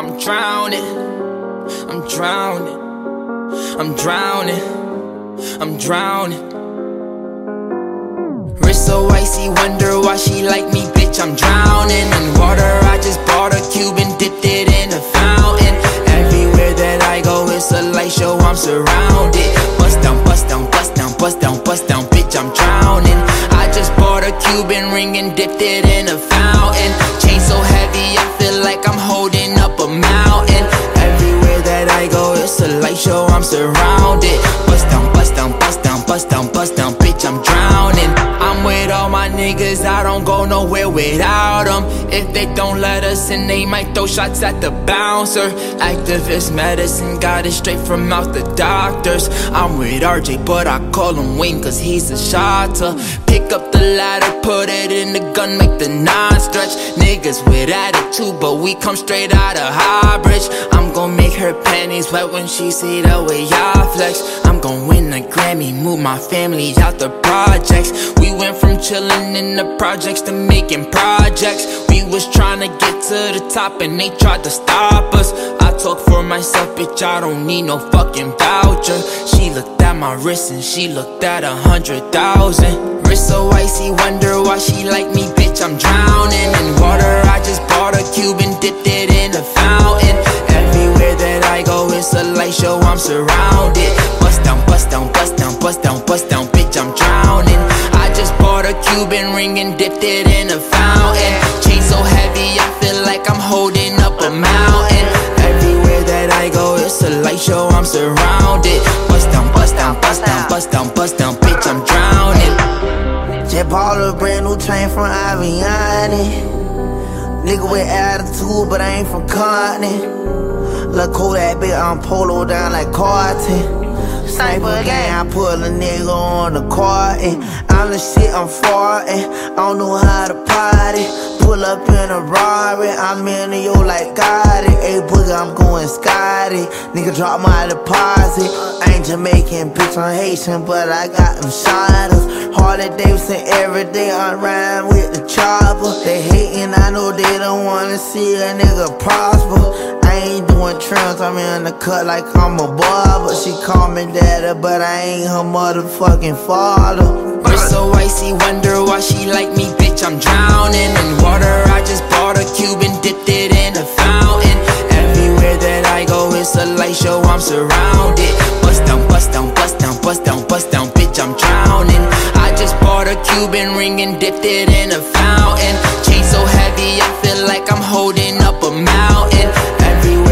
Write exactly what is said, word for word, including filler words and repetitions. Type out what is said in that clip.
I'm drowning, I'm drowning, I'm drowning, I'm drowning. Wrist so icy, wonder why she like me, bitch, I'm drowning in water. I just bought a cube and dipped it in a fountain. Everywhere that I go, it's a light show, I'm surrounded. Bust down, bust down, bust down, bust down, bust down, bitch, I'm drowning. I just bought a Cuban ring and dipped it in a fountain. Chain so heavy, I feel like I'm holding up a mountain. Everywhere that I go, it's a light show, I'm surrounded. Bust down, bust down, bust down, bust down, bust down, bitch, I'm drowning. I'm with all my niggas, I don't go nowhere without them. If they don't let us in, they might throw shots at the bouncer. Activist medicine, got it straight from out the doctors. I'm with R J, but I call him Wayne cause he's a shotter. Pick up the ladder, put it in the gun, make the nine stretch. Niggas with attitude, but we come straight out of Highbridge. I'm gon' make her panties wet when she see the way I flex. I'm gon' win a Grammy, move my family out the projects. We went from chillin' in the projects to making projects. We was tryna get to the top and they tried to stop us. I talk for myself, bitch, I don't need no fucking voucher. She looked at my wrist and she looked at a hundred thousand. Wrist so icy, wonder why she like me, bitch, I'm drowning in water. I just bought a cube and dipped it in a fountain. Everywhere that I go, it's a light show, I'm surrounded. Bust down, bust down, bust down, bust down, bust down, bitch, I'm drowning. I just bought a Cuban ring and dipped it in a fountain. Chain so heavy, I feel like I'm holding up a mountain. Everywhere that I go, it's a light show, I'm surrounded. Bust down, bust down, bust down, bust down, bust down, bitch, I'm drowning. Just bought a brand new chain from Aviani. Nigga with attitude, but I ain't from Compton. Look cool that bitch, I'm polo down like Carton. Sniper gang, I put a nigga on the carton. I'm the shit, I'm farting. I don't know how to party. Pull up in a Rari, I'm in yo like Gotti. Hey boogie, I'm going Scotty. Nigga drop my deposit. I ain't Jamaican, bitch, I'm Haitian, but I got them shotters. Harley Davidson every day, I ride with the chopper. They hating, I know they don't wanna see a nigga prosper. I ain't doing trims, I'm in the cut like I'm a barber. She call me daddy, but I ain't her motherfucking father. Wrist so icy, wonder why she like me, bitch, I'm drowning in water. I just bought a cube and dipped it in a fountain. Everywhere that I go, it's a light show, I'm surrounded. Bust down, bust down, bust down, bust down, bust down, bitch, I'm drowning. I just bought a Cuban ring and dipped it in a fountain. Chain so heavy, I feel like I'm holding up a mountain. Everywhere